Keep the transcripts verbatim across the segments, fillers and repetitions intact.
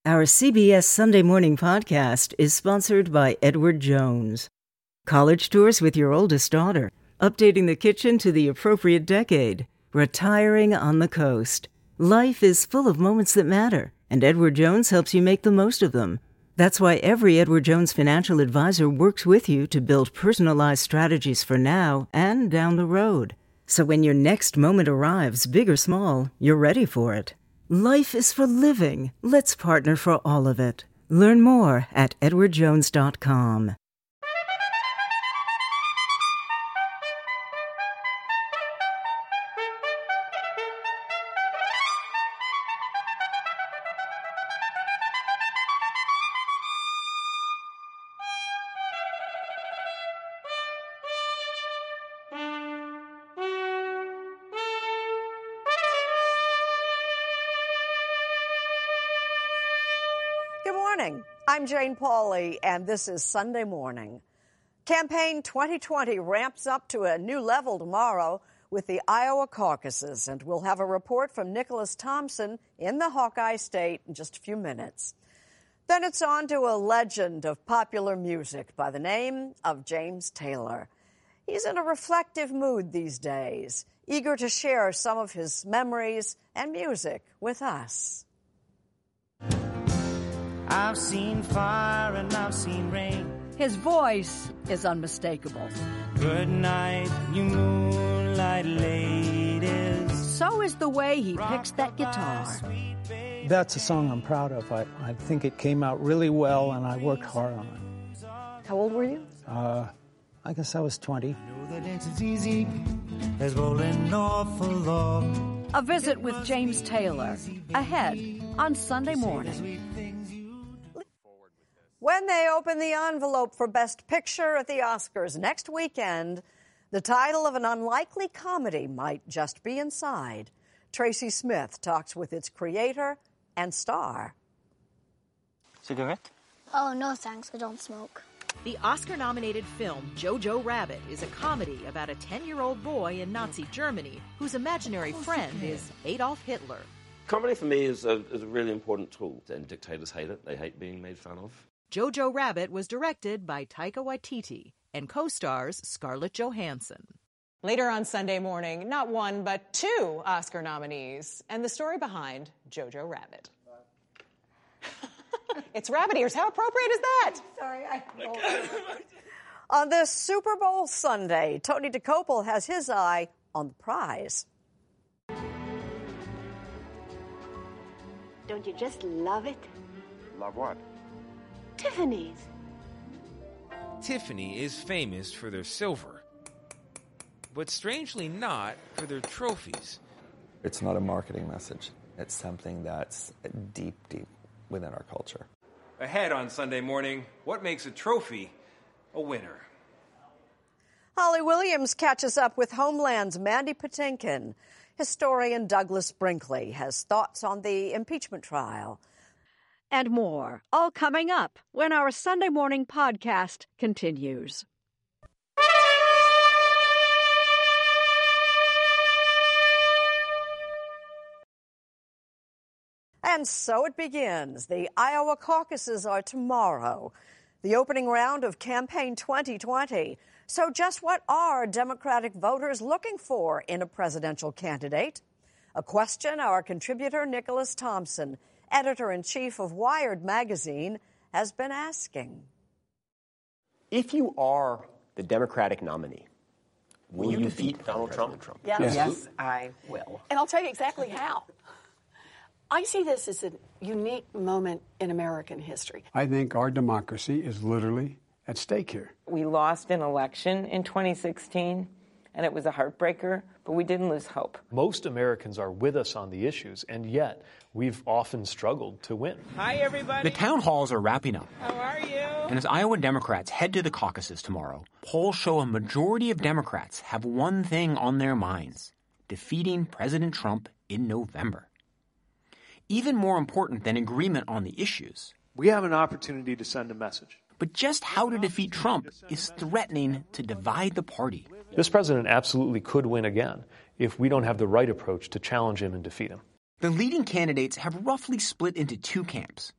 Our C B S Sunday Morning Podcast is sponsored by Edward Jones. College tours with your oldest daughter, updating the kitchen to the appropriate decade, retiring on the coast. Life is full of moments that matter, and Edward Jones helps you make the most of them. That's why every Edward Jones financial advisor works with you to build personalized strategies for now and down the road. So when your next moment arrives, big or small, you're ready for it. Life is for living. Let's partner for all of it. Learn more at edward jones dot com. I'm Jane Pauley, and this is Sunday Morning. Campaign twenty twenty ramps up to a new level tomorrow with the Iowa caucuses, and we'll have a report from Nicholas Thompson in the Hawkeye State in just a few minutes. Then it's on to a legend of popular music by the name of James Taylor. He's in a reflective mood these days, eager to share some of his memories and music with us. I've seen fire and I've seen rain. His voice is unmistakable. Good night, you moonlight ladies. So is the way he picks that guitar. That's a song I'm proud of. I, I think it came out really well, and I worked hard on it. How old were you? Uh, I guess I was twenty. Know that it's as easy as rolling off a log. A visit with James Taylor, ahead on Sunday Morning. When they open the envelope for Best Picture at the Oscars next weekend, the title of an unlikely comedy might just be inside. Tracy Smith talks with its creator and star. Cigarette? Oh, no thanks, I don't smoke. The Oscar-nominated film Jojo Rabbit is a comedy about a ten-year-old boy in Nazi Germany whose imaginary friend is Adolf Hitler. Comedy for me is a, is a really important tool, and dictators hate it. They hate being made fun of. Jojo Rabbit was directed by Taika Waititi and co-stars Scarlett Johansson. Later on Sunday Morning, not one but two Oscar nominees, and the story behind Jojo Rabbit. It's rabbit ears. How appropriate is that? Sorry, I... On this Super Bowl Sunday, Tony DeCopel has his eye on the prize. Don't you just love it? Love what? Tiffany's. Tiffany is famous for their silver, but strangely not for their trophies. It's not a marketing message. It's something that's deep, deep within our culture. Ahead on Sunday Morning, what makes a trophy a winner? Holly Williams catches up with Homeland's Mandy Patinkin. Historian Douglas Brinkley has thoughts on the impeachment trial. And more, all coming up when our Sunday Morning Podcast continues. And so it begins. The Iowa caucuses are tomorrow, the opening round of Campaign twenty twenty. So just what are Democratic voters looking for in a presidential candidate? A question our contributor Nicholas Thompson, editor-in-chief of Wired magazine, has been asking. If you are the Democratic nominee, will, will you defeat, defeat Donald Trump? Trump? Yes. Yes. Yes, I will. And I'll tell you exactly how. I see this as a unique moment in American history. I think our democracy is literally at stake here. We lost an election in twenty sixteen, and it was a heartbreaker, but we didn't lose hope. Most Americans are with us on the issues, and yet we've often struggled to win. Hi, everybody. The town halls are wrapping up. How are you? And as Iowa Democrats head to the caucuses tomorrow, polls show a majority of Democrats have one thing on their minds: defeating President Trump in November. Even more important than agreement on the issues, we have an opportunity to send a message. But just how to defeat Trump is threatening to divide the party. This president absolutely could win again if we don't have the right approach to challenge him and defeat him. The leading candidates have roughly split into two camps.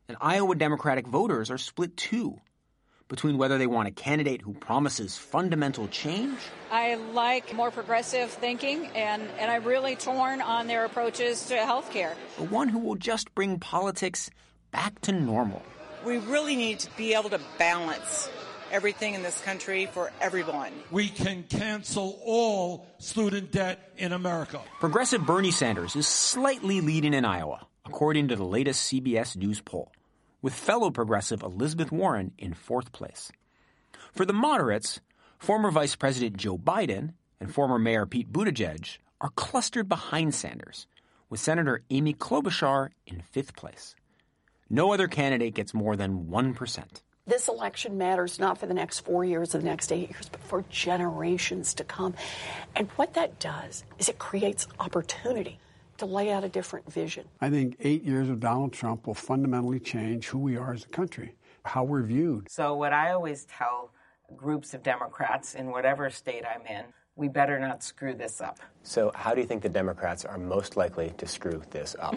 And Iowa Democratic voters are split too, between whether they want a candidate who promises fundamental change. I like more progressive thinking, and, and I'm really torn on their approaches to health care. Or one who will just bring politics back to normal. We really need to be able to balance everything in this country for everyone. We can cancel all student debt in America. Progressive Bernie Sanders is slightly leading in Iowa, according to the latest C B S News poll, with fellow progressive Elizabeth Warren in fourth place. For the moderates, former Vice President Joe Biden and former Mayor Pete Buttigieg are clustered behind Sanders, with Senator Amy Klobuchar in fifth place. No other candidate gets more than one percent. This election matters not for the next four years or the next eight years, but for generations to come. And what that does is it creates opportunity to lay out a different vision. I think eight years of Donald Trump will fundamentally change who we are as a country, how we're viewed. So what I always tell groups of Democrats in whatever state I'm in, we better not screw this up. So how do you think the Democrats are most likely to screw this up?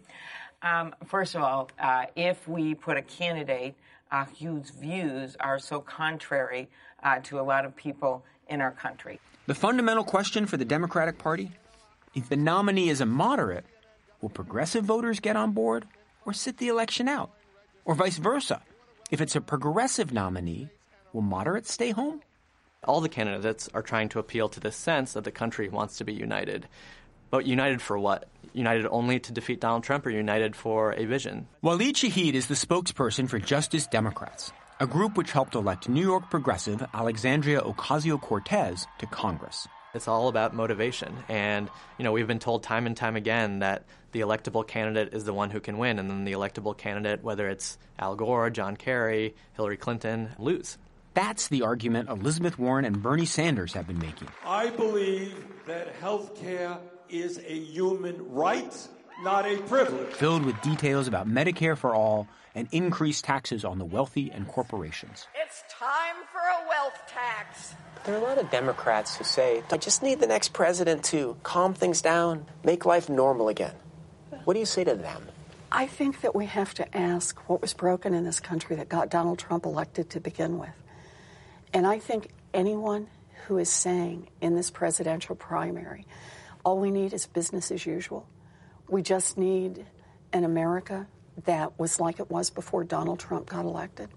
um, first of all, uh, if we put a candidate uh, whose views are so contrary uh, to a lot of people in our country. The fundamental question for the Democratic Party: if the nominee is a moderate, will progressive voters get on board or sit the election out? Or vice versa? If it's a progressive nominee, will moderates stay home? All the candidates are trying to appeal to this sense that the country wants to be united. But united for what? United only to defeat Donald Trump, or united for a vision? Waleed Shahid is the spokesperson for Justice Democrats, a group which helped elect New York progressive Alexandria Ocasio-Cortez to Congress. It's all about motivation. And, you know, we've been told time and time again that the electable candidate is the one who can win, and then the electable candidate, whether it's Al Gore, John Kerry, Hillary Clinton, lose. That's the argument Elizabeth Warren and Bernie Sanders have been making. I believe that health care is a human right, not a privilege. Filled with details about Medicare for all and increased taxes on the wealthy and corporations. It's time for a wealth tax. There are a lot of Democrats who say, I just need the next president to calm things down, make life normal again. What do you say to them? I think that we have to ask what was broken in this country that got Donald Trump elected to begin with. And I think anyone who is saying in this presidential primary, all we need is business as usual. We just need an America that was like it was before Donald Trump got elected,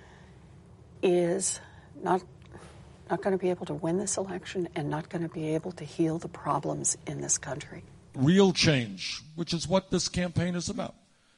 is not not going to be able to win this election and not going to be able to heal the problems in this country. Real change, which is what this campaign is about.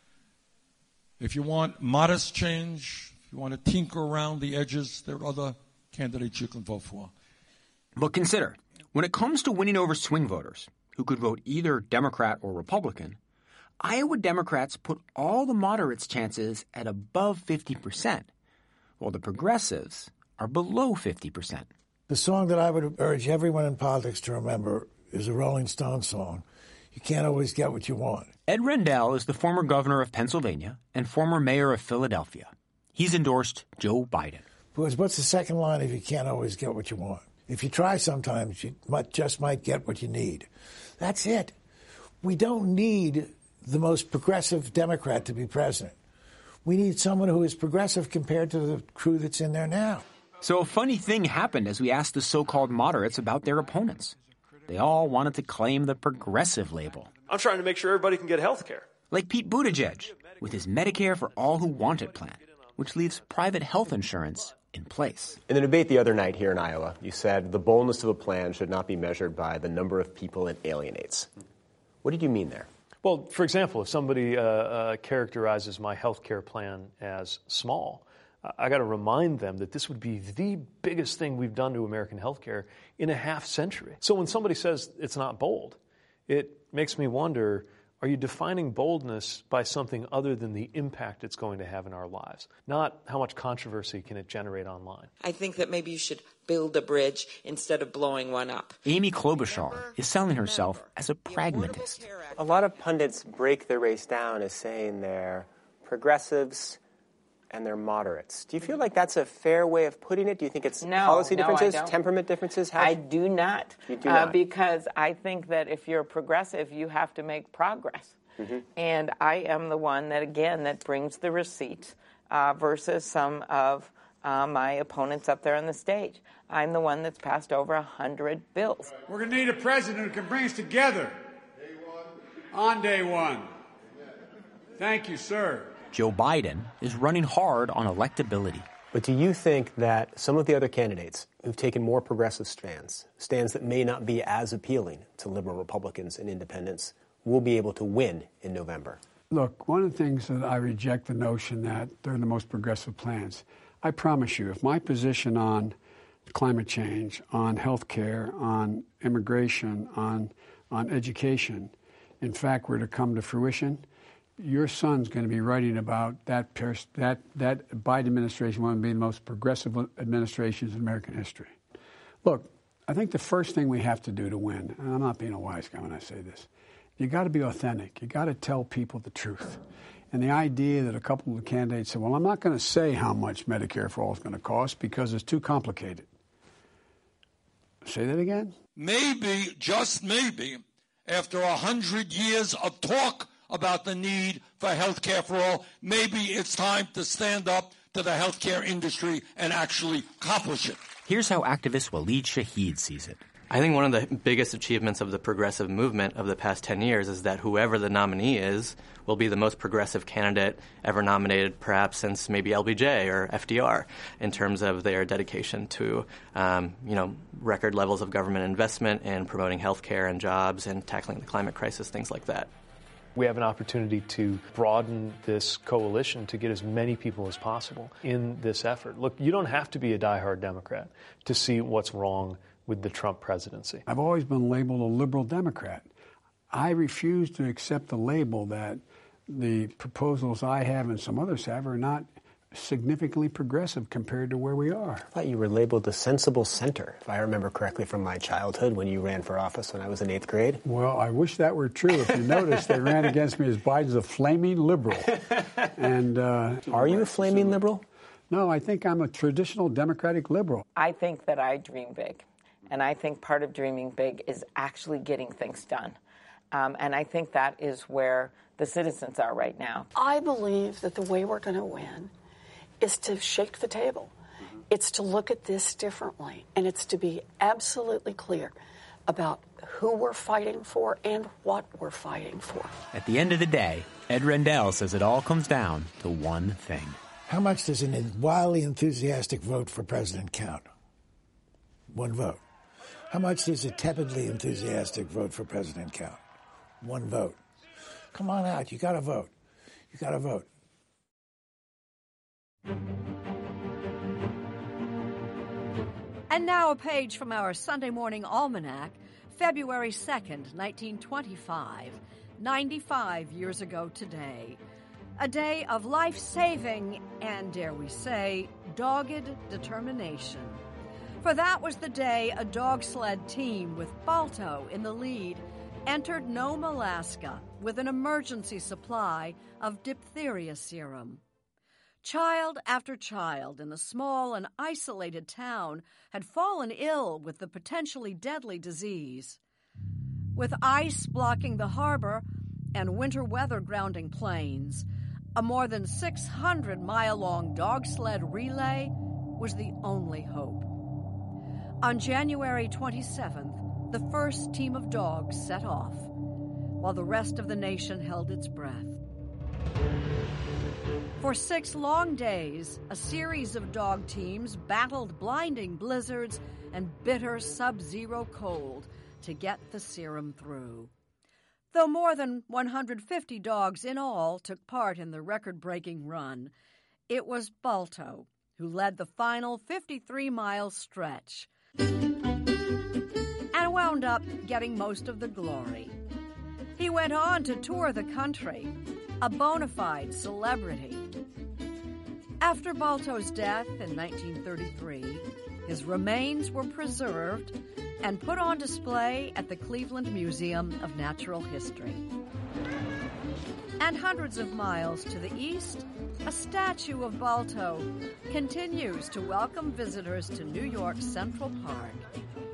If you want modest change, if you want to tinker around the edges, there are other candidates you can vote for. But consider, when it comes to winning over swing voters, who could vote either Democrat or Republican, Iowa Democrats put all the moderates' chances at above fifty percent, while the progressives are below fifty percent. The song that I would urge everyone in politics to remember is a Rolling Stones song. You can't always get what you want. Ed Rendell is the former governor of Pennsylvania and former mayor of Philadelphia. He's endorsed Joe Biden. Because what's the second line if you can't always get what you want? If you try sometimes, you might, just might get what you need. That's it. We don't need the most progressive Democrat to be president. We need someone who is progressive compared to the crew that's in there now. So a funny thing happened as we asked the so-called moderates about their opponents. They all wanted to claim the progressive label. I'm trying to make sure everybody can get health care. Like Pete Buttigieg, with his Medicare for All Who Want It plan, which leaves private health insurance in place. In the debate the other night here in Iowa, you said the boldness of a plan should not be measured by the number of people it alienates. What did you mean there? Well, for example, if somebody uh, uh, characterizes my health care plan as small, I got to remind them that this would be the biggest thing we've done to American healthcare in a half century. So when somebody says it's not bold, it makes me wonder, are you defining boldness by something other than the impact it's going to have in our lives? Not how much controversy can it generate online. I think that maybe you should build a bridge instead of blowing one up. Amy Klobuchar is selling herself as a pragmatist. A lot of pundits break the race down as saying they're progressives and they're moderates. Do you feel like that's a fair way of putting it? Do you think it's no, policy no, differences, I don't. temperament differences? How I do not. You do uh, not. Because I think that if you're a progressive, you have to make progress. Mm-hmm. And I am the one that, again, that brings the receipt uh, versus some of uh, my opponents up there on the stage. I'm the one that's passed over one hundred bills. We're going to need a president who can bring us together on day one. Thank you, sir. Joe Biden is running hard on electability. But do you think that some of the other candidates who've taken more progressive stands, stands that may not be as appealing to liberal Republicans and independents, will be able to win in November? Look, one of the things that I reject the notion that they're the most progressive plans. I promise you, if my position on climate change, on health care, on immigration, on, on education, in fact, were to come to fruition, your son's going to be writing about that pers- that that Biden administration, one of the most progressive administrations in American history. Look, I think the first thing we have to do to win, and I'm not being a wise guy when I say this, you got to be authentic. You got to tell people the truth. And the idea that a couple of the candidates said, well, I'm not going to say how much Medicare for All is going to cost because it's too complicated. Say that again? Maybe, just maybe, after a hundred years of talk about the need for health care for all, maybe it's time to stand up to the healthcare industry and actually accomplish it. Here's how activist Waleed Shahid sees it. I think one of the biggest achievements of the progressive movement of the past ten years is that whoever the nominee is will be the most progressive candidate ever nominated, perhaps since maybe L B J or F D R, in terms of their dedication to, um, you know, record levels of government investment in promoting health care and jobs and tackling the climate crisis, things like that. We have an opportunity to broaden this coalition to get as many people as possible in this effort. Look, you don't have to be a diehard Democrat to see what's wrong with the Trump presidency. I've always been labeled a liberal Democrat. I refuse to accept the label that the proposals I have and some others have are not significantly progressive compared to where we are. I thought you were labeled the sensible center, if I remember correctly from my childhood when you ran for office when I was in eighth grade. Well, I wish that were true. If you notice, they ran against me as Biden's a flaming liberal. And uh, Are you a flaming liberal? No, I think I'm a traditional Democratic liberal. I think that I dream big. And I think part of dreaming big is actually getting things done. Um, and I think that is where the citizens are right now. I believe that the way we're going to win is to shake the table. It's to look at this differently. And it's to be absolutely clear about who we're fighting for and what we're fighting for. At the end of the day, Ed Rendell says it all comes down to one thing. How much does a wildly enthusiastic vote for president count? One vote. How much does a tepidly enthusiastic vote for president count? One vote. Come on out. You got to vote. You got to vote. And now a page from our Sunday morning almanac, February second, nineteen twenty-five, ninety-five years ago today. A day of life-saving and, dare we say, dogged determination. For that was the day a dog sled team with Balto in the lead entered Nome, Alaska with an emergency supply of diphtheria serum. Child after child in the small and isolated town had fallen ill with the potentially deadly disease. With ice blocking the harbor and winter weather grounding planes, a more than six hundred mile long dog sled relay was the only hope. On January twenty-seventh, the first team of dogs set off, while the rest of the nation held its breath. For six long days, a series of dog teams battled blinding blizzards and bitter sub-zero cold to get the serum through. Though more than one hundred fifty dogs in all took part in the record-breaking run, it was Balto who led the final fifty-three mile stretch and wound up getting most of the glory. He went on to tour the country, a bona fide celebrity. After Balto's death in nineteen thirty-three, his remains were preserved and put on display at the Cleveland Museum of Natural History. And hundreds of miles to the east, a statue of Balto continues to welcome visitors to New York's Central Park,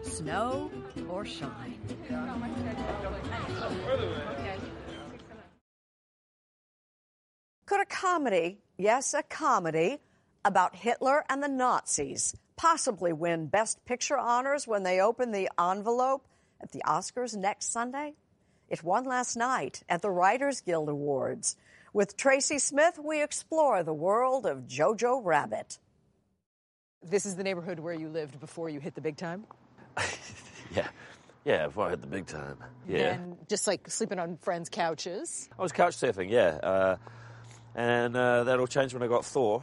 snow or shine. Could a comedy, yes, a comedy, about Hitler and the Nazis possibly win Best Picture honors when they open the envelope at the Oscars next Sunday? It won last night at the Writers Guild Awards. With Tracy Smith, we explore the world of Jojo Rabbit. This is the neighborhood where you lived before you hit the big time? Yeah. Yeah, before I hit the big time. Yeah. And just like sleeping on friends' couches? I was couch surfing, yeah. Uh, and uh, that all changed when I got Thor.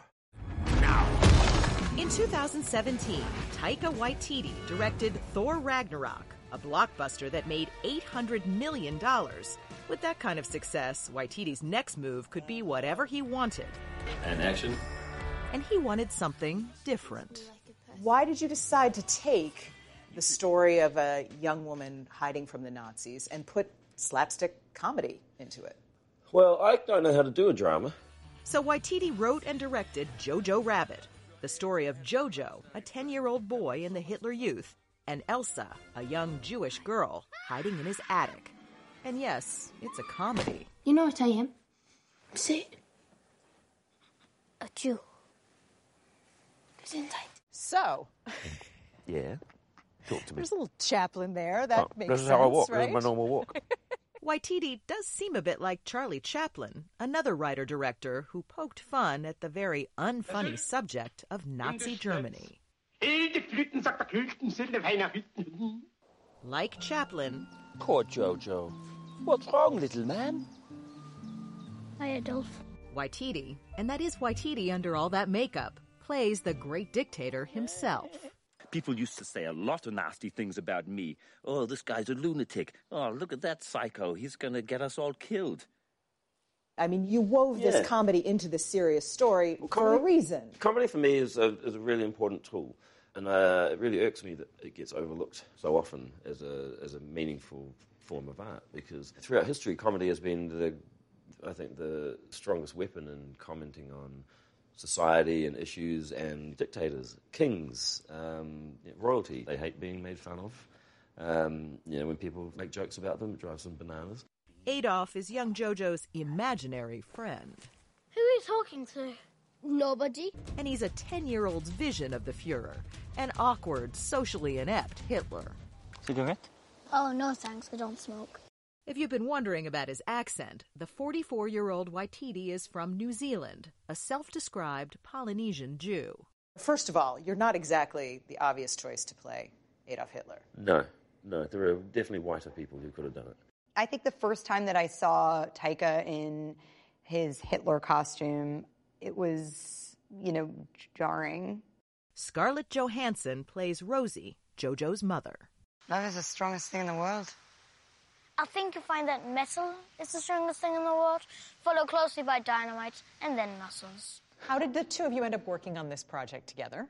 In two thousand seventeen, Taika Waititi directed Thor Ragnarok, a blockbuster that made eight hundred million dollars. With that kind of success, Waititi's next move could be whatever he wanted. And action. And he wanted something different. Why did you decide to take the story of a young woman hiding from the Nazis and put slapstick comedy into it? Well, I don't know how to do a drama. So Waititi wrote and directed Jojo Rabbit, the story of Jojo, a ten-year-old boy in the Hitler Youth, and Elsa, a young Jewish girl, hiding in his attic. And yes, it's a comedy. You know what I am? Say it. A Jew. So, Yeah. Talk to me. there's a little Chaplin there. That Oh, makes this is sense, how I walk. right? This is my normal walk. Waititi does seem a bit like Charlie Chaplin, another writer-director who poked fun at the very unfunny subject of Nazi Germany. Like Chaplin, Poor Jojo. What's wrong, little man? Hi, Adolf. Waititi, and that is Waititi under all that makeup, plays the great dictator himself. People used to say a lot of nasty things about me. Oh, this guy's a lunatic. Oh, look at that psycho. He's going to get us all killed. I mean, you wove Yeah. this comedy into this serious story for a reason. Comedy for me is a, is a really important tool. And uh, it really irks me that it gets overlooked so often as a, as a meaningful form of art. Because throughout history, comedy has been, the, I think, the strongest weapon in commenting on society and issues and dictators, kings, um, royalty. They hate being made fun of. Um, you know, when people make jokes about them, it drives them bananas. Adolf is young Jojo's imaginary friend. Who are you talking to? Nobody. And he's a ten-year-old's vision of the Fuhrer, an awkward, socially inept Hitler. Cigarette? Oh, no thanks, I don't smoke. If you've been wondering about his accent, the forty-four-year-old Waititi is from New Zealand, a self-described Polynesian Jew. First of all, you're not exactly the obvious choice to play Adolf Hitler. No, no, there are definitely whiter people who could have done it. I think the first time that I saw Taika in his Hitler costume, it was, you know, jarring. Scarlett Johansson plays Rosie, Jojo's mother. Love is the strongest thing in the world. I think you'll find that metal is the strongest thing in the world, followed closely by dynamite, and then muscles. How did the two of you end up working on this project together?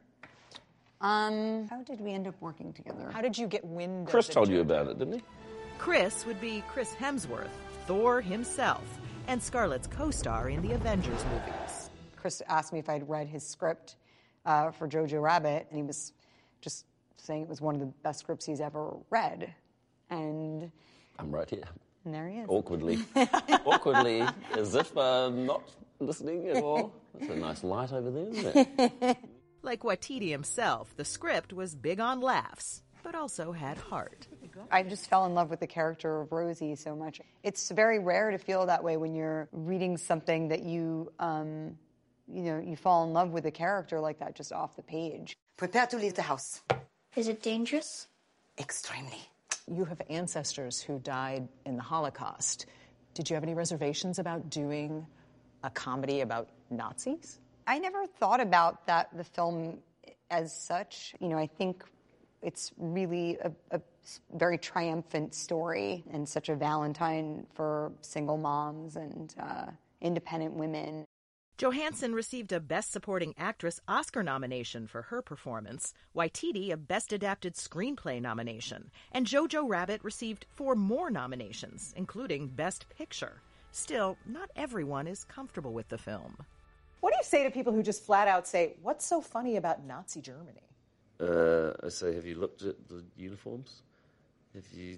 Um, how did we end up working together? How did you get wind Chris of the told you Jojo? about it, didn't he? Chris would be Chris Hemsworth, Thor himself, and Scarlett's co-star in the Avengers movies. Chris asked me if I'd read his script uh, for Jojo Rabbit, and he was just saying it was one of the best scripts he's ever read. And, I'm right here. and there he is. Awkwardly. Awkwardly, as if I'm not listening at all. That's a nice light over there, isn't it? Like Waititi himself, the script was big on laughs, but also had heart. I just fell in love with the character of Rosie so much. It's very rare to feel that way when you're reading something that you, um, you know, you fall in love with a character like that just off the page. Prepare to leave the house. Is it dangerous? Extremely. You have ancestors who died in the Holocaust. Did you have any reservations about doing a comedy about Nazis? I never thought about that, the film as such. You know, I think it's really a, a very triumphant story and such a Valentine for single moms and uh, independent women. Johansson received a Best Supporting Actress Oscar nomination for her performance, Waititi a Best Adapted Screenplay nomination, and Jojo Rabbit received four more nominations, including Best Picture. Still, not everyone is comfortable with the film. What do you say to people who just flat out say, what's so funny about Nazi Germany? Uh, I say, have you looked at the uniforms? Have you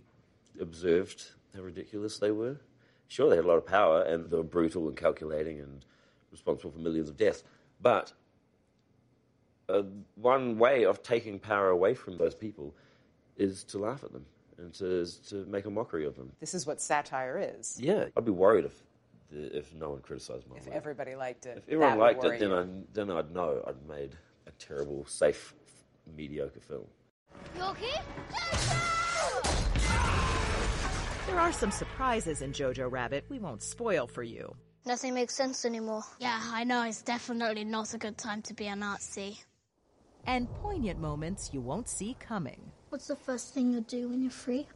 observed how ridiculous they were? Sure, they had a lot of power, and they were brutal and calculating and responsible for millions of deaths. But uh, one way of taking power away from those people is to laugh at them and to, to make a mockery of them. This is what satire is. Yeah, I'd be worried if if no one criticised my If work. everybody liked it. If everyone that would liked worry it, then, you. I, then I'd know I'd made a terrible, safe, mediocre film. You okay? There are some surprises in Jojo Rabbit we won't spoil for you. Nothing makes sense anymore. Yeah, I know. It's definitely not a good time to be a Nazi. And poignant moments you won't see coming. What's the first thing you do when you're free?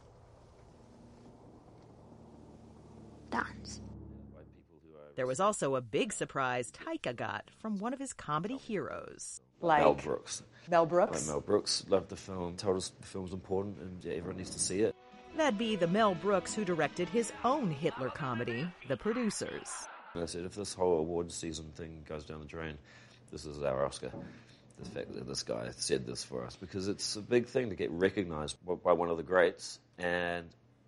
Dance. There was also a big surprise Taika got from one of his comedy heroes. Like Mel Brooks. Mel Brooks? Like Mel Brooks loved the film, told us the film's important, and yeah, everyone needs to see it. That'd be the Mel Brooks who directed his own Hitler comedy, The Producers. And I said, if this whole awards season thing goes down the drain, this is our Oscar. The fact that this guy said this for us, because it's a big thing to get recognised by one of the greats and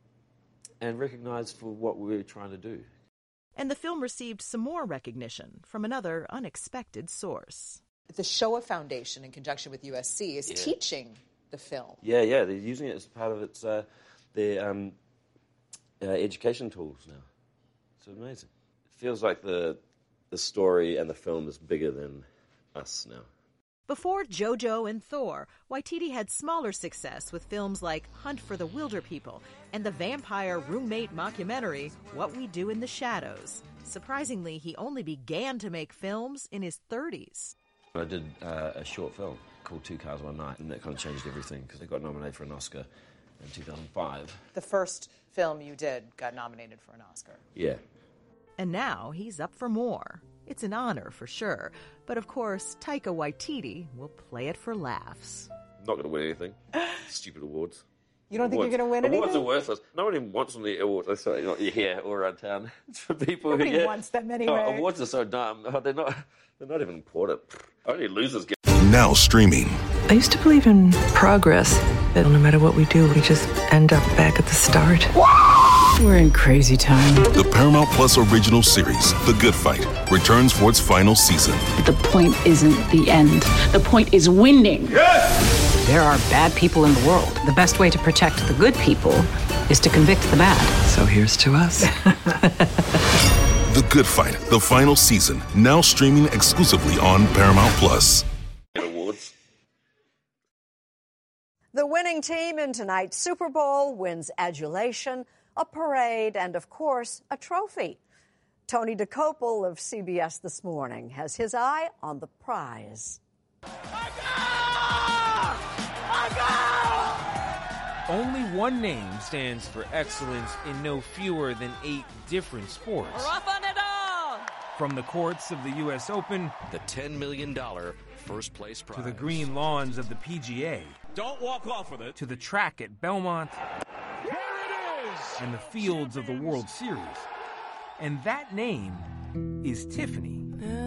and recognised for what we're trying to do. And the film received some more recognition from another unexpected source. The Shoah Foundation, in conjunction with U S C, is Yeah. teaching the film. Yeah, yeah, they're using it as part of its uh, their um, uh, education tools now. It's amazing. It feels like the the story and the film is bigger than us now. Before JoJo and Thor, Waititi had smaller success with films like Hunt for the Wilder People and the vampire roommate mockumentary What We Do in the Shadows. Surprisingly, he only began to make films in his thirties. I did uh, a short film called Two Cars One Night, and that kind of changed everything because I got nominated for an Oscar in two thousand five. The first film you did got nominated for an Oscar. Yeah. And now he's up for more. It's an honor for sure, but of course, Taika Waititi will play it for laughs. I'm not going to win anything. Stupid awards. You don't think awards. you're going to win Awards anything? are worthless. No one even wants on the awards. I'm sorry, not here or around town. It's for people Nobody who get... wants them anyway. Oh, awards are so dumb. Oh, they're not. They're not even important. Only losers get. Now streaming. I used to believe in progress, that no matter what we do, we just end up back at the start. We're in crazy time. The Paramount Plus original series, The Good Fight, returns for its final season. The point isn't the end. The point is winning. Yes! There are bad people in the world. The best way to protect the good people is to convict the bad. So here's to us. The Good Fight, the final season, now streaming exclusively on Paramount Plus. Awards. The winning team in tonight's Super Bowl wins adulation, a parade, and, of course, a trophy. Tony DeCopel of C B S This Morning has his eye on the prize. Only one name stands for excellence in no fewer than eight different sports. From the courts of the U S Open, the ten million dollars first place prize, to the green lawns of the P G A, don't walk off with it, to the track at Belmont, here it is, and the fields of the World Series. And that name is Tiffany.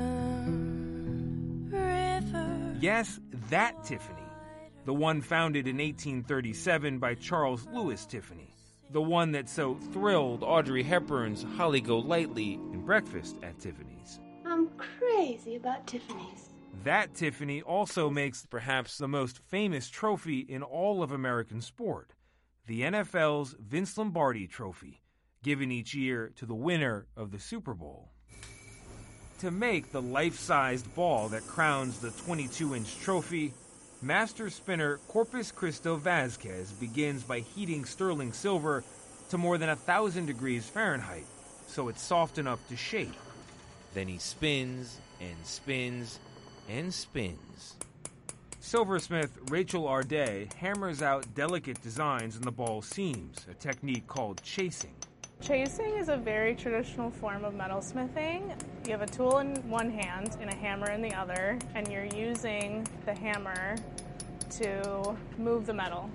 Yes, that Tiffany. The one founded in eighteen thirty-seven by Charles Lewis Tiffany. The one that so thrilled Audrey Hepburn's Holly Golightly in Breakfast at Tiffany's. I'm crazy about Tiffany's. That Tiffany also makes perhaps the most famous trophy in all of American sport, the N F L's Vince Lombardi Trophy, given each year to the winner of the Super Bowl. To make the life-sized ball that crowns the twenty-two inch trophy, master spinner Corpus Christo Vasquez begins by heating sterling silver to more than one thousand degrees Fahrenheit, so it's soft enough to shape. Then he spins and spins and spins. Silversmith Rachel Arday hammers out delicate designs in the ball's seams, a technique called chasing. Chasing is a very traditional form of metalsmithing. You have a tool in one hand and a hammer in the other, and you're using the hammer to move the metal.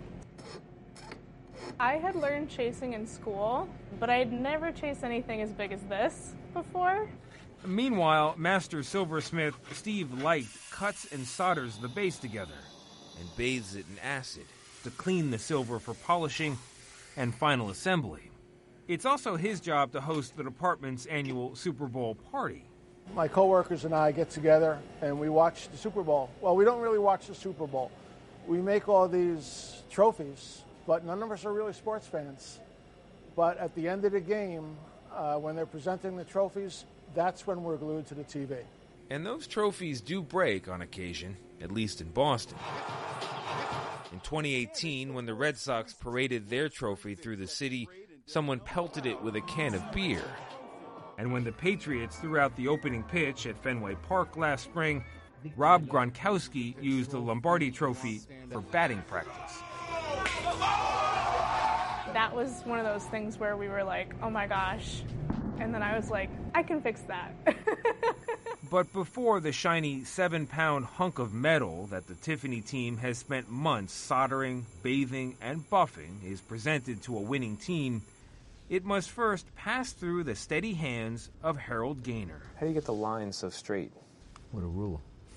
I had learned chasing in school, but I had never chased anything as big as this before. Meanwhile, master silversmith Steve Light cuts and solders the base together and bathes it in acid to clean the silver for polishing and final assembly. It's also his job to host the department's annual Super Bowl party. My coworkers and I get together and we watch the Super Bowl. Well, we don't really watch the Super Bowl. We make all these trophies, but none of us are really sports fans. But at the end of the game, uh, when they're presenting the trophies, that's when we're glued to the T V. And those trophies do break on occasion, at least in Boston. In twenty eighteen, when the Red Sox paraded their trophy through the city, someone pelted it with a can of beer. And when the Patriots threw out the opening pitch at Fenway Park last spring, Rob Gronkowski used the Lombardi Trophy for batting practice. That was one of those things where we were like, oh my gosh. And then I was like, I can fix that. But before the shiny seven-pound hunk of metal that the Tiffany team has spent months soldering, bathing, and buffing is presented to a winning team, it must first pass through the steady hands of Harold Gaynor. How do you get the lines so straight? With a ruler.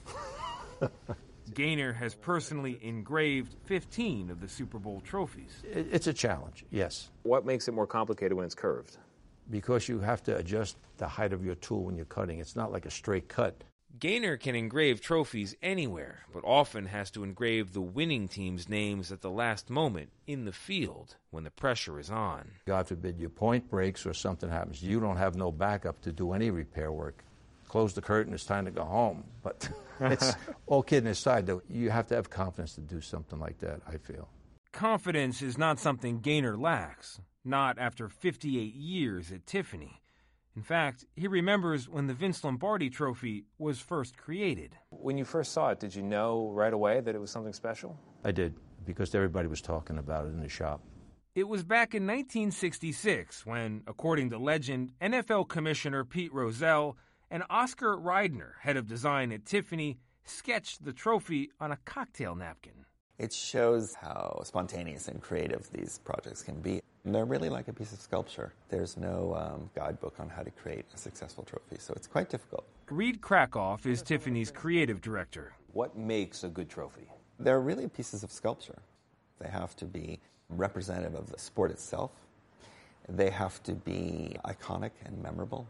Gaynor has personally engraved fifteen of the Super Bowl trophies. It's a challenge, yes. What makes it more complicated when it's curved? Because you have to adjust the height of your tool when you're cutting. It's not like a straight cut. Gaynor can engrave trophies anywhere, but often has to engrave the winning team's names at the last moment in the field when the pressure is on. God forbid your point breaks or something happens. You don't have no backup to do any repair work. Close the curtain, it's time to go home. But it's all kidding aside, though, you have to have confidence to do something like that, I feel. Confidence is not something Gaynor lacks, not after fifty-eight years at Tiffany. In fact, he remembers when the Vince Lombardi Trophy was first created. When you first saw it, did you know right away that it was something special? I did, because everybody was talking about it in the shop. It was back in nineteen sixty-six when, according to legend, N F L Commissioner Pete Rozelle and Oscar Reidner, head of design at Tiffany, sketched the trophy on a cocktail napkin. It shows how spontaneous and creative these projects can be. And they're really like a piece of sculpture. There's no um, guidebook on how to create a successful trophy, so it's quite difficult. Reed Krakoff is Tiffany's creative director. What makes a good trophy? They're really pieces of sculpture. They have to be representative of the sport itself. They have to be iconic and memorable.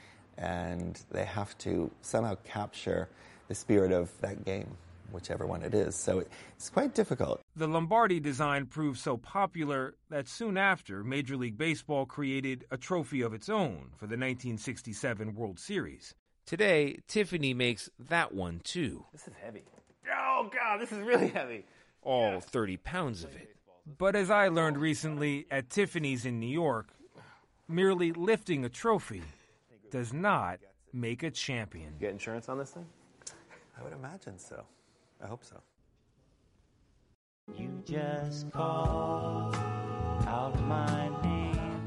And they have to somehow capture the spirit of that game, whichever one it is. So it's quite difficult. The Lombardi design proved so popular that soon after, Major League Baseball created a trophy of its own for the nineteen sixty-seven World Series. Today, Tiffany makes that one too. This is heavy. Oh, God, this is really heavy. All thirty pounds of it. But as I learned recently at Tiffany's in New York, merely lifting a trophy does not make a champion. You get insurance on this thing? I would imagine so. I hope so. You just call out my name,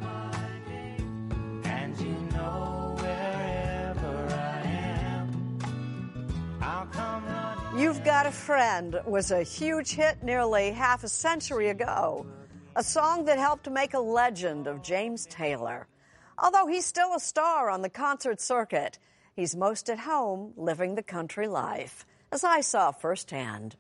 and you know wherever I am, I'll come running. You've Got a Friend was a huge hit nearly half a century ago, a song that helped make a legend of James Taylor. Although he's still a star on the concert circuit, he's most at home living the country life, as I saw firsthand.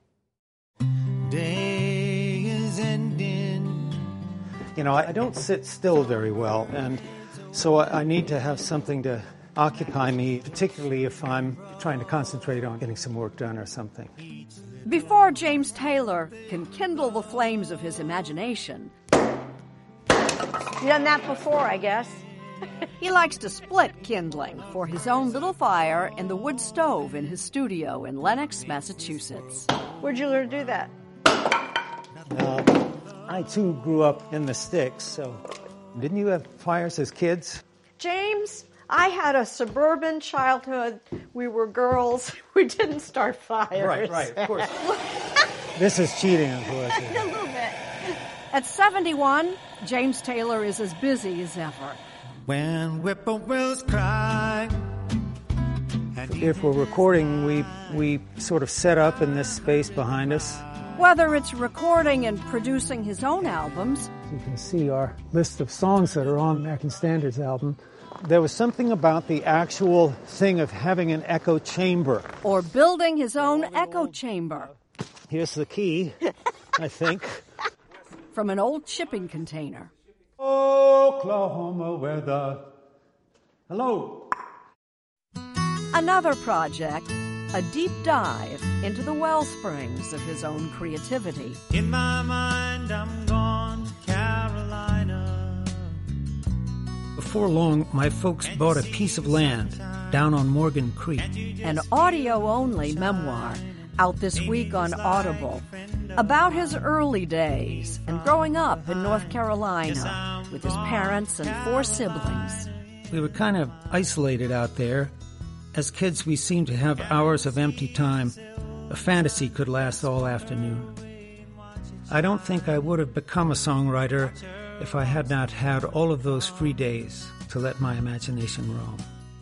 Day is ending. You know, I don't sit still very well, and so I need to have something to occupy me, particularly if I'm trying to concentrate on getting some work done or something. Before James Taylor can kindle the flames of his imagination. You've done that before, I guess. He likes to split kindling for his own little fire in the wood stove in his studio in Lenox, Massachusetts. Where'd you learn to do that? Uh, I, too, grew up in the sticks, so didn't you have fires as kids? James, I had a suburban childhood. We were girls. We didn't start fires. Right, right, of course. This is cheating, of course. A little bit. At seventy-one, James Taylor is as busy as ever. When whippoorwills cry. If we're recording, we we sort of set up in this space behind us. Whether it's recording and producing his own albums. You can see our list of songs that are on American Standards album. There was something about the actual thing of having an echo chamber. Or building his own echo chamber. Here's the key, I think. From an old shipping container. Oklahoma weather. Hello. Another project, a deep dive into the wellsprings of his own creativity. In my mind, I'm gone to Carolina. Before long, my folks bought a piece of land down on Morgan Creek. An audio-only memoir out this week on Audible about his early days and growing up in North Carolina with his parents and four siblings. We were kind of isolated out there. As kids, we seemed to have hours of empty time. A fantasy could last all afternoon. I don't think I would have become a songwriter if I had not had all of those free days to let my imagination roam.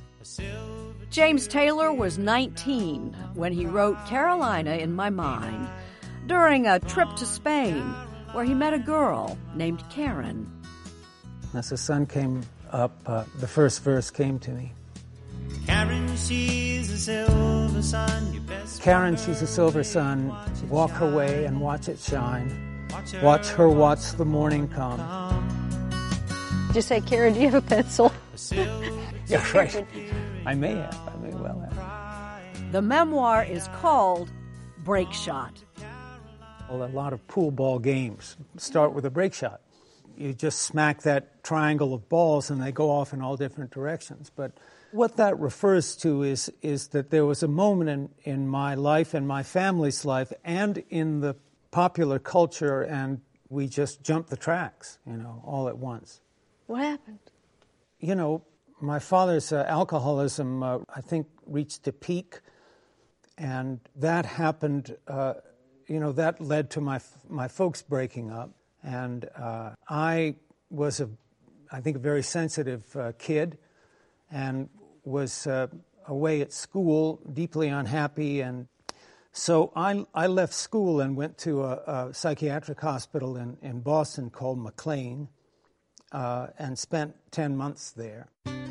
James Taylor was nineteen when he wrote Carolina in My Mind during a trip to Spain where he met a girl named Karen. As the sun came up, uh, the first verse came to me. Karen, she's a silver sun. Your best Karen, she's a silver sun. Walk her way and watch it shine. Watch her watch the morning come. Did you say, Karen, do you have a pencil? Yeah, right. I may have. I may well have. The memoir is called Break Shot. Well, a lot of pool ball games start with a break shot. You just smack that triangle of balls and they go off in all different directions. But what that refers to is is that there was a moment in, in my life and my family's life and in the popular culture, and we just jumped the tracks, you know, all at once. What happened? You know, my father's uh, alcoholism, uh, I think, reached a peak, and that happened, uh, you know, that led to my my folks breaking up, and uh, I was, a, I think, a very sensitive uh, kid, and was uh, away at school, deeply unhappy, and so I, I left school and went to a, a psychiatric hospital in, in Boston called McLean, uh, and spent ten months there.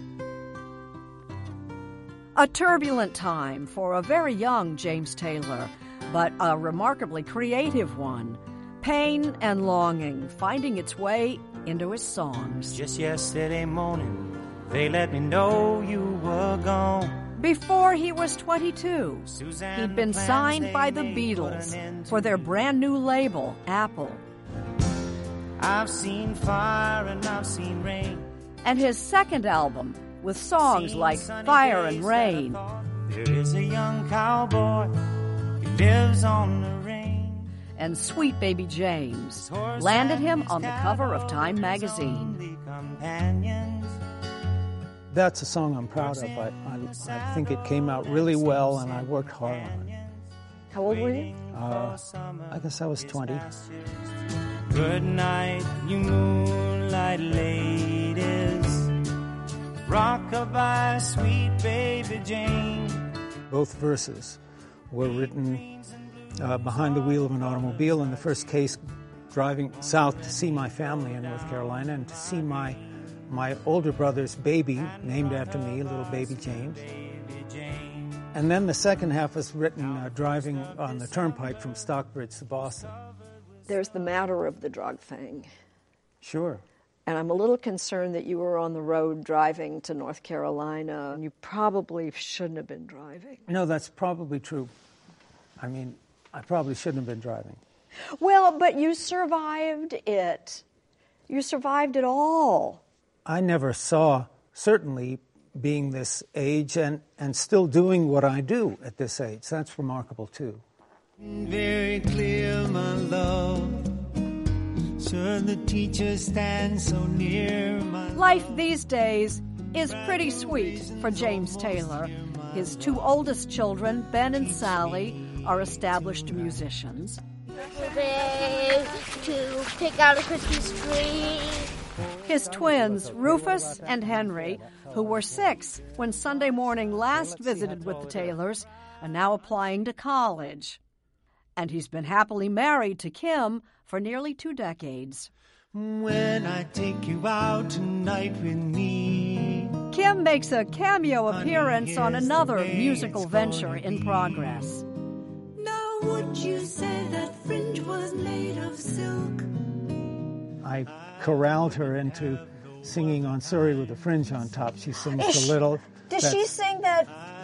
A turbulent time for a very young James Taylor, but a remarkably creative one. Pain and longing finding its way into his songs. Just yesterday morning, they let me know you were gone. Before he was twenty-two, he'd been signed by the Beatles for their brand new label, Apple. I've seen fire and I've seen rain. And his second album, with songs like Fire and Rain. There is a young cowboy who lives on the range. And Sweet Baby James landed him on the cover of Time magazine. That's a song I'm proud of. I, I, I think it came out really well, and I worked hard on it. How old were you? Uh, I guess I was twenty. Good night, you moonlight ladies. Rockabye, sweet baby Jane. Both verses were written uh, behind the wheel of an automobile. In the first case, driving south to see my family in North Carolina and to see my my older brother's baby, named after me, little baby James. And then the second half was written uh, driving on the turnpike from Stockbridge to Boston. There's the matter of the drug thing. Sure. And I'm a little concerned that you were on the road driving to North Carolina, and you probably shouldn't have been driving. No, that's probably true. I mean, I probably shouldn't have been driving. Well, but you survived it. You survived it all. I never saw, certainly, being this age and, and still doing what I do at this age. That's remarkable, too. Very clear, my love. Should the teacher stand so near my Life these days is pretty sweet for James Taylor. His two oldest children, Ben and Sally, are established musicians. To pick out a Christmas tree. His twins, Rufus and Henry, who were six when Sunday Morning last visited with the Taylors, are now applying to college. And he's been happily married to Kim for nearly two decades. When I take you out tonight with me. Kim makes a cameo appearance on another musical venture in progress. Now would you say that fringe was made of silk? I corralled her into singing on Surrey with a Fringe on Top. She sings Is a little. Does That's, she sing that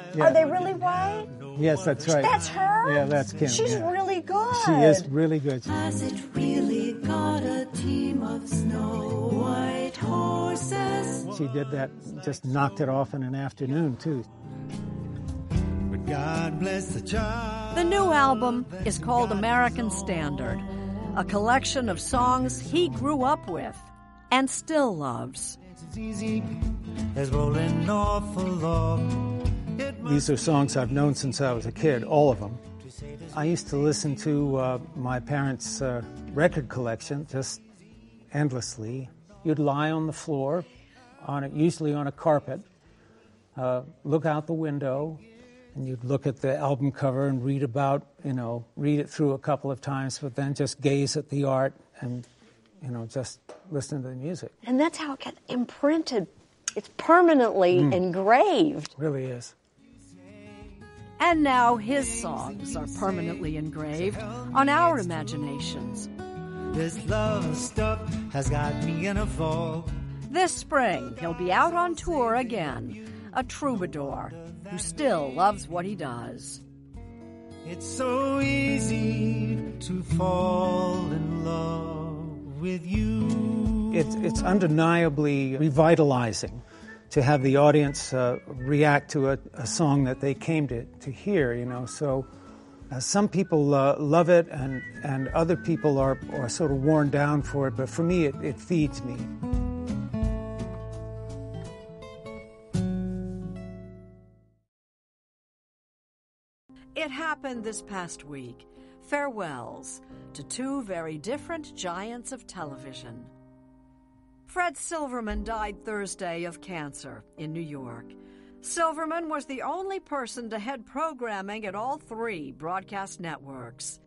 Yeah. Are they really white? Yes, that's right. That's her? Yeah, that's Kim. She's yeah. really good. She is really good. Has it really got a team of snow white horses? She did that, just knocked it off in an afternoon, too. But God bless the child. The new album is called American Standard, a collection of songs he grew up with and still loves. It's easy as rolling off a log. These are songs I've known since I was a kid, all of them. I used to listen to uh, my parents' uh, record collection just endlessly. You'd lie on the floor, on it, usually on a carpet, uh, look out the window, and you'd look at the album cover and read about, you know, read it through a couple of times, but then just gaze at the art and, you know, just listen to the music. And that's how it gets imprinted. It's permanently mm. engraved. It really is. And now his songs are permanently engraved on our imaginations. This love stuff has got me in a fog. This spring, he'll be out on tour again, a troubadour who still loves what he does. It's so easy to fall in love with you. It's, it's undeniably revitalizing to have the audience uh, react to a, a song that they came to, to hear, you know. So uh, some people uh, love it and, and other people are, are sort of worn down for it, but for me it, it feeds me. It happened this past week. Farewells to two very different giants of television. Fred Silverman died Thursday of cancer in New York. Silverman was the only person to head programming at all three broadcast networks.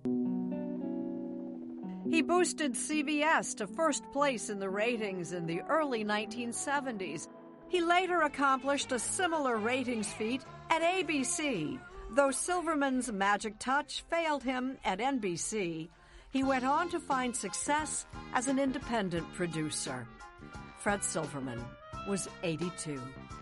He boosted C B S to first place in the ratings in the early nineteen seventies. He later accomplished a similar ratings feat at A B C, though Silverman's magic touch failed him at N B C. He went on to find success as an independent producer. Fred Silverman was eighty-two.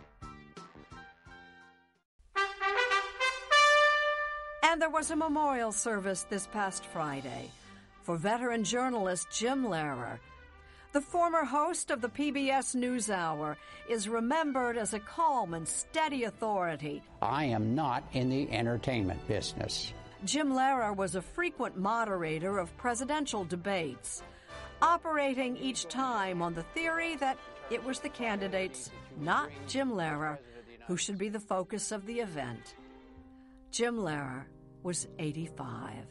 And there was a memorial service this past Friday for veteran journalist Jim Lehrer. The former host of the P B S NewsHour is remembered as a calm and steady authority. I am not in the entertainment business. Jim Lehrer was a frequent moderator of presidential debates, operating each time on the theory that it was the candidates, not Jim Lehrer, who should be the focus of the event. Jim Lehrer was eighty-five.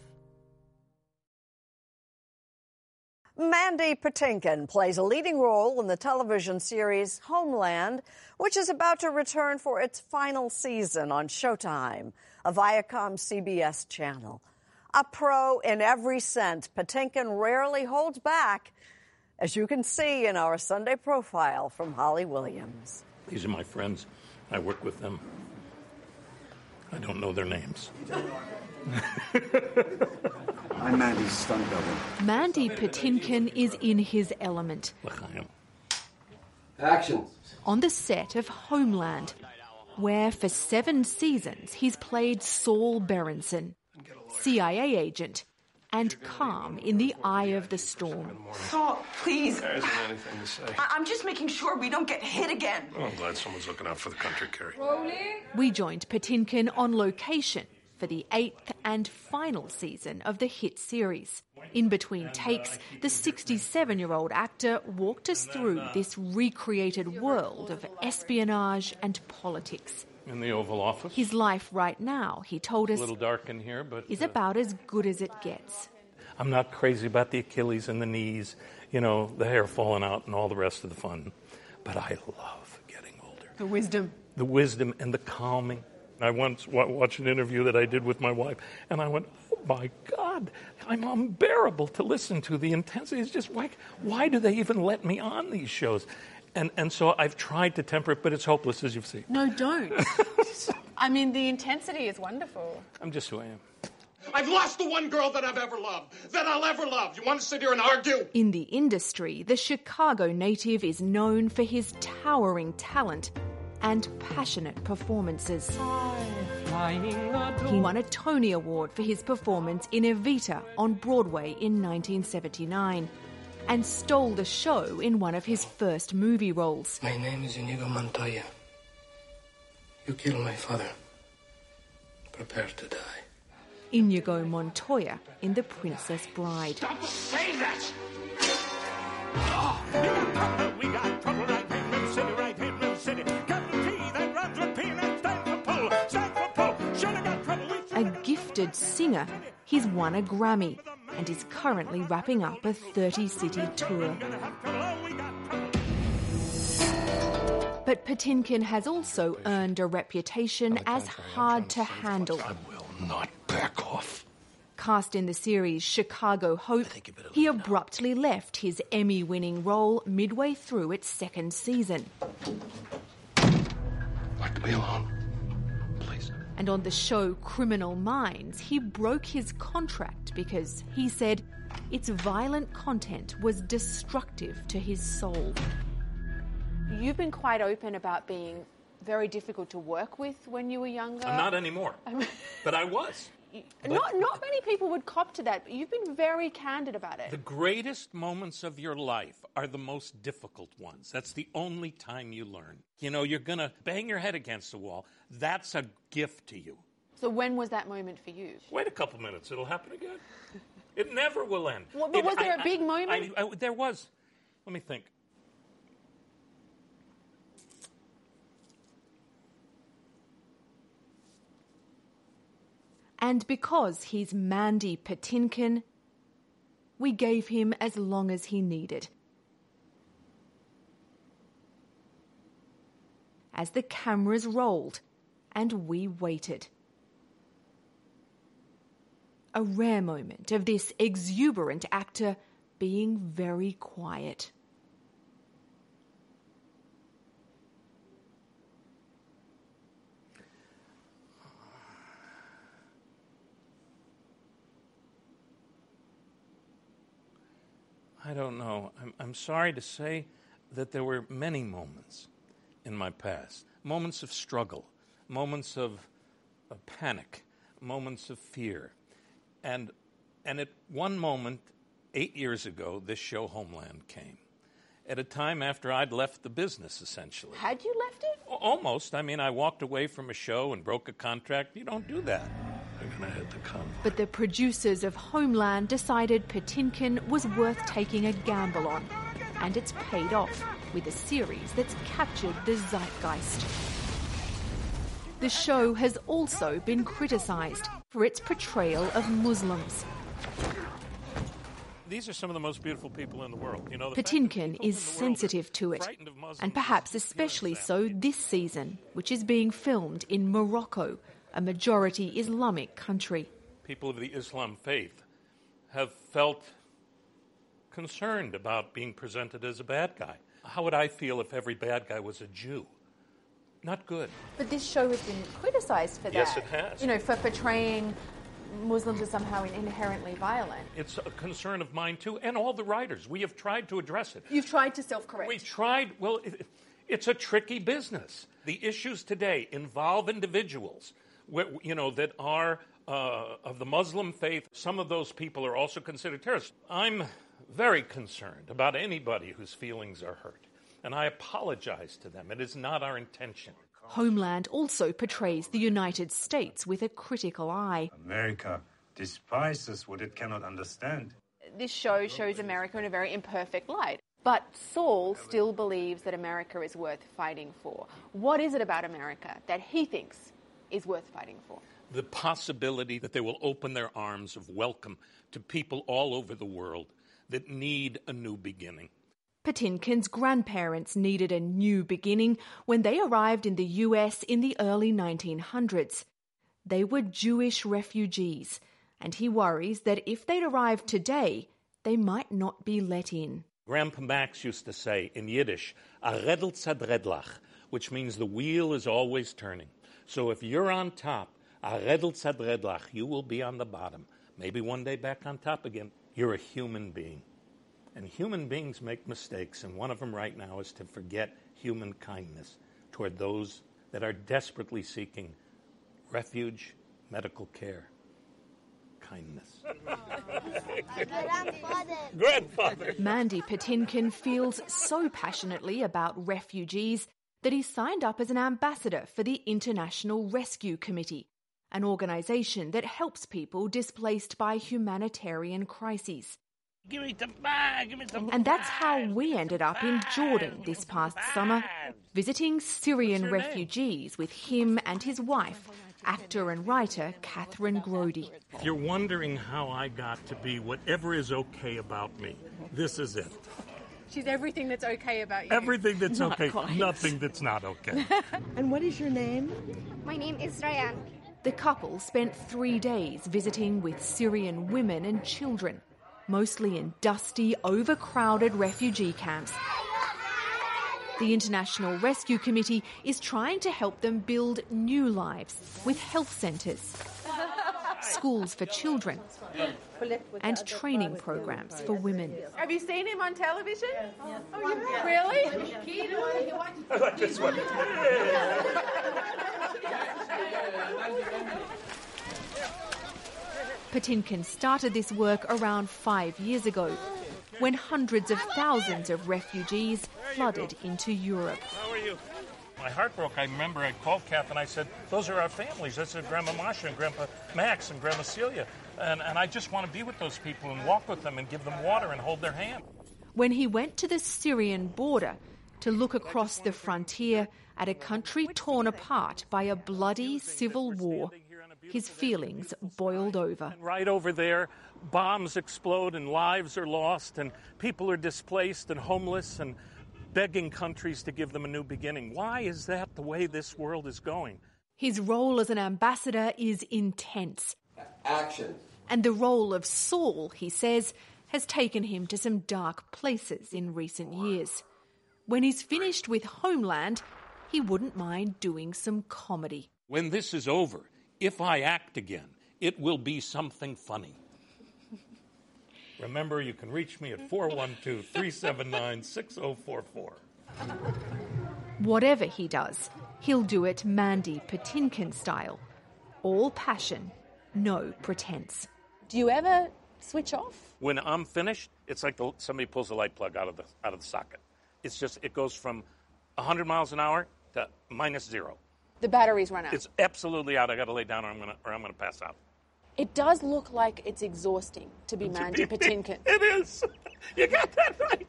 Mandy Patinkin plays a leading role in the television series Homeland, which is about to return for its final season on Showtime, a Viacom C B S channel. A pro in every sense, Patinkin rarely holds back, as you can see in our Sunday profile from Holly Williams. These are my friends. I work with them. I don't know their names. I'm Mandy's stunt double. Mandy Patinkin is in his element. Action. On the set of Homeland, where for seven seasons he's played Saul Berenson, C I A agent, and calm in the eye of the storm. Saul, please. There isn't anything to say. I- I'm just making sure we don't get hit again. Oh, I'm glad someone's looking out for the country, Carrie. We joined Patinkin on location for the eighth and final season of the hit series. In between takes, the sixty-seven-year-old actor walked us through this recreated world of espionage and politics. In the Oval Office. His life right now, he told us, a little dark in here, but is uh, about as good as it gets. I'm not crazy about the Achilles and the knees, you know, the hair falling out and all the rest of the fun. But I love getting older. The wisdom. The wisdom and the calming. I once w- watched an interview that I did with my wife, and I went, oh, my God, I'm unbearable to listen to. The intensity is just, why, why do they even let me on these shows? And and so I've tried to temper it, but it's hopeless, as you've seen. No, don't. I mean, the intensity is wonderful. I'm just who I am. I've lost the one girl that I've ever loved, that I'll ever love. You want to sit here and argue? In the industry, the Chicago native is known for his towering talent and passionate performances. He won a Tony Award for his performance in Evita on Broadway in nineteen seventy-nine and stole the show in one of his first movie roles. My name is Inigo Montoya. You killed my father. Prepare to die. Inigo Montoya in The Princess Bride. Don't say that! Oh. We got trouble right here in Mill City, right here in Mill City. Captain T, that rhymes with peanut, stand for pull, stand for pull. Should have got trouble. A gifted singer, he's won a Grammy and is currently wrapping up a thirty-city tour. But Patinkin has also earned a reputation as hard to handle. I will not back off. Cast in the series Chicago Hope, he abruptly left his Emmy-winning role midway through its second season. Let me alone, please. And on the show Criminal Minds, he broke his contract because he said its violent content was destructive to his soul. You've been quite open about being very difficult to work with when you were younger. I'm not anymore, but I was. Not, not many people would cop to that, but you've been very candid about it. The greatest moments of your life are the most difficult ones. That's the only time you learn. You know, you're going to bang your head against the wall. That's a gift to you. So when was that moment for you? Wait a couple minutes. It'll happen again. It never will end. Well, but it, was there I, a big I, moment? I, I, there was. Let me think. And because he's Mandy Patinkin, we gave him as long as he needed. As the cameras rolled and we waited. A rare moment of this exuberant actor being very quiet. I don't know. I'm, I'm sorry to say that there were many moments in my past. Moments of struggle, moments of, of panic, moments of fear. And, and at one moment, eight years ago, this show Homeland came. At a time after I'd left the business, essentially. Had you left it? Almost. I mean, I walked away from a show and broke a contract. You don't do that. They're going to hit the con. But the producers of Homeland decided Patinkin was worth taking a gamble on. And it's paid off with a series that's captured the zeitgeist. The show has also been criticised for its portrayal of Muslims. These are some of the most beautiful people in the world. You know, Patinkin is sensitive to it, and perhaps especially so this season, which is being filmed in Morocco, a majority Islamic country. People of the Islam faith have felt concerned about being presented as a bad guy. How would I feel if every bad guy was a Jew? Not good. But this show has been criticised for that. Yes, it has. You know, for portraying Muslims as somehow inherently violent. It's a concern of mine, too, and all the writers. We have tried to address it. You've tried to self-correct. We've tried. Well, it, it's a tricky business. The issues today involve individuals, you know, that are uh, of the Muslim faith. Some of those people are also considered terrorists. I'm very concerned about anybody whose feelings are hurt, and I apologize to them. It is not our intention. Homeland also portrays the United States with a critical eye. America despises what it cannot understand. This show shows America in a very imperfect light. But Saul still believes that America is worth fighting for. What is it about America that he thinks is worth fighting for? The possibility that they will open their arms of welcome to people all over the world that need a new beginning. Patinkin's grandparents needed a new beginning when they arrived in the U S in the early nineteen hundreds. They were Jewish refugees, and he worries that if they'd arrived today, they might not be let in. Grandpa Max used to say in Yiddish, a redel tzadredlach, which means the wheel is always turning. So if you're on top, a redel tzadredlach, you will be on the bottom. Maybe one day back on top again. You're a human being. And human beings make mistakes, and one of them right now is to forget human kindness, to toward those that are desperately seeking refuge, medical care, kindness. Grandfather. Mandy Patinkin feels so passionately about refugees that he signed up as an ambassador for the International Rescue Committee, an organisation that helps people displaced by humanitarian crises. Give me some bag, give me some And that's how we ended up in Jordan this past summer, visiting Syrian refugees with him and his wife, actor and writer Catherine Grody. If you're wondering how I got to be whatever is okay about me, this is it. She's everything that's okay about you. Everything that's Not okay, quite. nothing that's not okay. And what is your name? My name is Ryan. The couple spent three days visiting with Syrian women and children, mostly in dusty, overcrowded refugee camps. The International Rescue Committee is trying to help them build new lives with health centres, schools for children, and training programs for women. Have you seen him on television? Oh, you have? Really? I like this one. Patinkin started this work around five years ago, when hundreds of thousands of refugees flooded into Europe. How are you? My heart broke. I remember I called Kath and I said, those are our families. That's Grandma Masha and Grandpa Max and Grandma Celia. And, and I just want to be with those people and walk with them and give them water and hold their hand. When he went to the Syrian border to look across the frontier at a country torn apart by a bloody civil war, his feelings boiled over. Right over there, bombs explode and lives are lost and people are displaced and homeless and begging countries to give them a new beginning. Why is that the way this world is going? His role as an ambassador is intense. Action. And the role of Saul, he says, has taken him to some dark places in recent years. When he's finished with Homeland, he wouldn't mind doing some comedy. When this is over, if I act again, it will be something funny. Remember, you can reach me at four one two, three seven nine, six zero four four. Whatever he does, he'll do it Mandy Patinkin style. All passion, no pretense. Do you ever switch off? When I'm finished, it's like the, somebody pulls a light plug out of the out of the socket. It's just, it goes from one hundred miles an hour to minus zero. The batteries run out. It's absolutely out. I got to lay down or I'm going to or I'm going to pass out. It does look like it's exhausting to be Mandy Patinkin. It is. You got that right.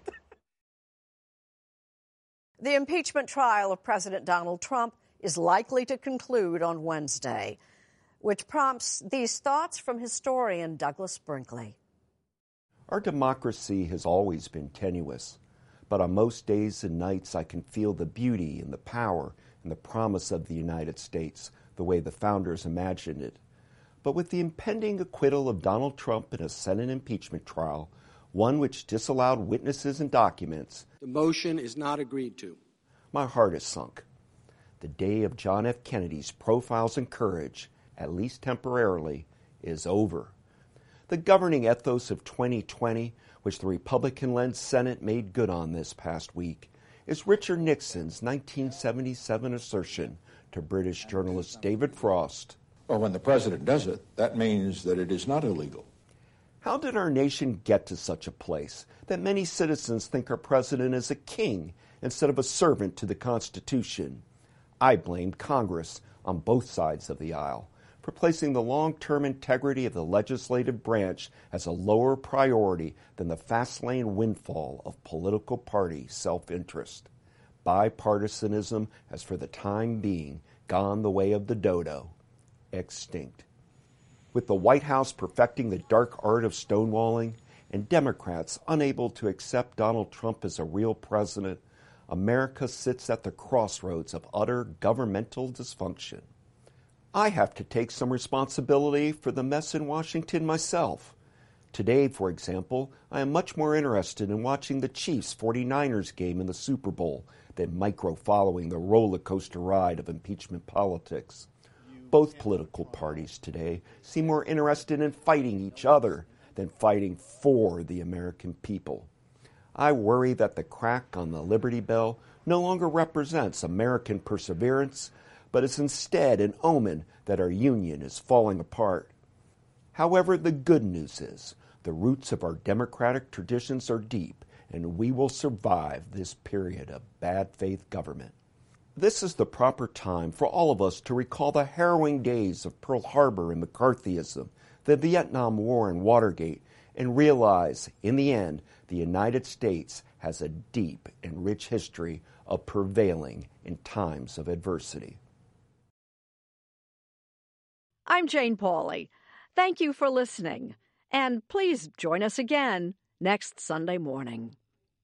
The impeachment trial of President Donald Trump is likely to conclude on Wednesday, which prompts these thoughts from historian Douglas Brinkley. Our democracy has always been tenuous, but on most days and nights I can feel the beauty and the power and the promise of the United States the way the founders imagined it. But with the impending acquittal of Donald Trump in a Senate impeachment trial, one which disallowed witnesses and documents, the motion is not agreed to. My heart is sunk. The day of John F. Kennedy's profiles and courage, at least temporarily, is over. The governing ethos of twenty twenty, which the Republican-led Senate made good on this past week, is Richard Nixon's nineteen seventy-seven assertion to British journalist David Frost. Well, when the president does it, that means that it is not illegal. How did our nation get to such a place that many citizens think our president is a king instead of a servant to the Constitution? I blame Congress on both sides of the aisle for placing the long-term integrity of the legislative branch as a lower priority than the fast-lane windfall of political party self-interest. Bipartisanism has for the time being gone the way of the dodo, extinct. With the White House perfecting the dark art of stonewalling and Democrats unable to accept Donald Trump as a real president, America sits at the crossroads of utter governmental dysfunction. I have to take some responsibility for the mess in Washington myself. Today, for example, I am much more interested in watching the Chiefs forty-niners game in the Super Bowl than micro-following the roller coaster ride of impeachment politics. Both political parties today seem more interested in fighting each other than fighting for the American people. I worry that the crack on the Liberty Bell no longer represents American perseverance, but is instead an omen that our union is falling apart. However, the good news is the roots of our democratic traditions are deep, and we will survive this period of bad faith government. This is the proper time for all of us to recall the harrowing days of Pearl Harbor and McCarthyism, the Vietnam War and Watergate, and realize, in the end, the United States has a deep and rich history of prevailing in times of adversity. I'm Jane Pauley. Thank you for listening, and please join us again next Sunday morning.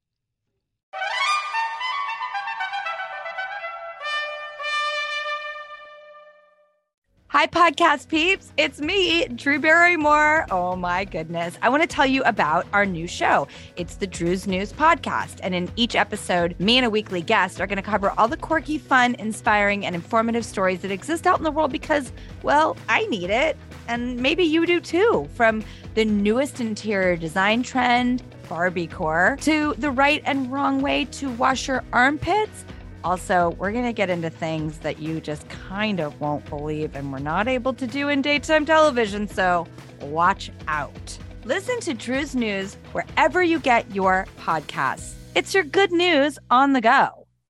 Hi, podcast peeps. It's me, Drew Barrymore. Oh, my goodness. I want to tell you about our new show. It's the Drew's News Podcast. And in each episode, me and a weekly guest are going to cover all the quirky, fun, inspiring, and informative stories that exist out in the world because, well, I need it. And maybe you do too. From the newest interior design trend, Barbiecore, to the right and wrong way to wash your armpits. Also, we're going to get into things that you just kind of won't believe and we're not able to do in daytime television, so watch out. Listen to Drew's News wherever you get your podcasts. It's your good news on the go.